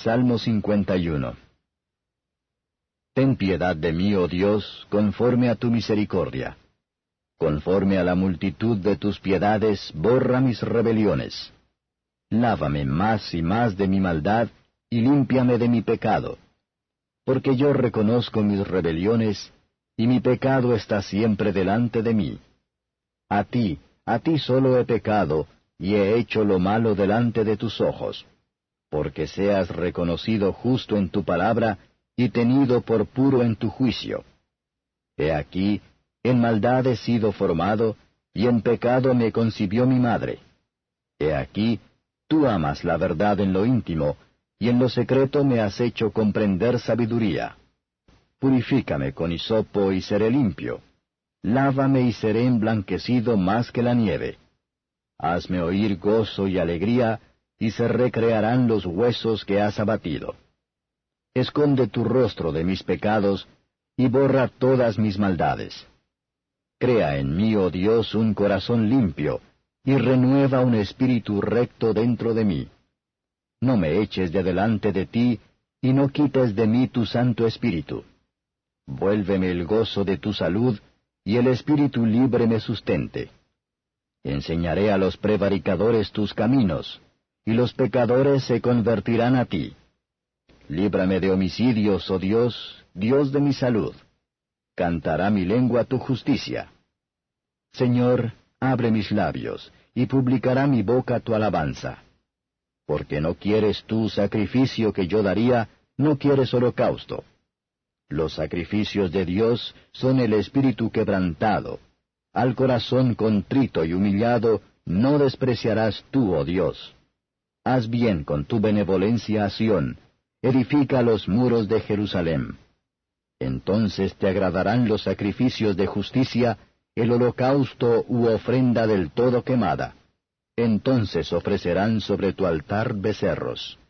Salmo 51. Ten piedad de mí, oh Dios, conforme a tu misericordia. Conforme a la multitud de tus piedades, borra mis rebeliones. Lávame más y más de mi maldad, y límpiame de mi pecado. Porque yo reconozco mis rebeliones, y mi pecado está siempre delante de mí. A ti solo he pecado, y he hecho lo malo delante de tus ojos, porque seas reconocido justo en tu palabra, y tenido por puro en tu juicio. He aquí, en maldad he sido formado, y en pecado me concibió mi madre. He aquí, tú amas la verdad en lo íntimo, y en lo secreto me has hecho comprender sabiduría. Purifícame con hisopo y seré limpio. Lávame y seré emblanquecido más que la nieve. Hazme oír gozo y alegría, y se recrearán los huesos que has abatido. Esconde tu rostro de mis pecados, y borra todas mis maldades. Crea en mí, oh Dios, un corazón limpio, y renueva un espíritu recto dentro de mí. No me eches de delante de ti, y no quites de mí tu Santo Espíritu. Vuélveme el gozo de tu salud, y el espíritu libre me sustente. Enseñaré a los prevaricadores tus caminos, y los pecadores se convertirán a ti. Líbrame de homicidios, oh Dios, Dios de mi salud. Cantará mi lengua tu justicia. Señor, abre mis labios, y publicará mi boca tu alabanza. Porque no quieres tú sacrificio que yo daría, no quieres holocausto. Los sacrificios de Dios son el espíritu quebrantado. Al corazón contrito y humillado no despreciarás tú, oh Dios. Haz bien con tu benevolencia a Sión, edifica los muros de Jerusalén. Entonces te agradarán los sacrificios de justicia, el holocausto u ofrenda del todo quemada. Entonces ofrecerán sobre tu altar becerros.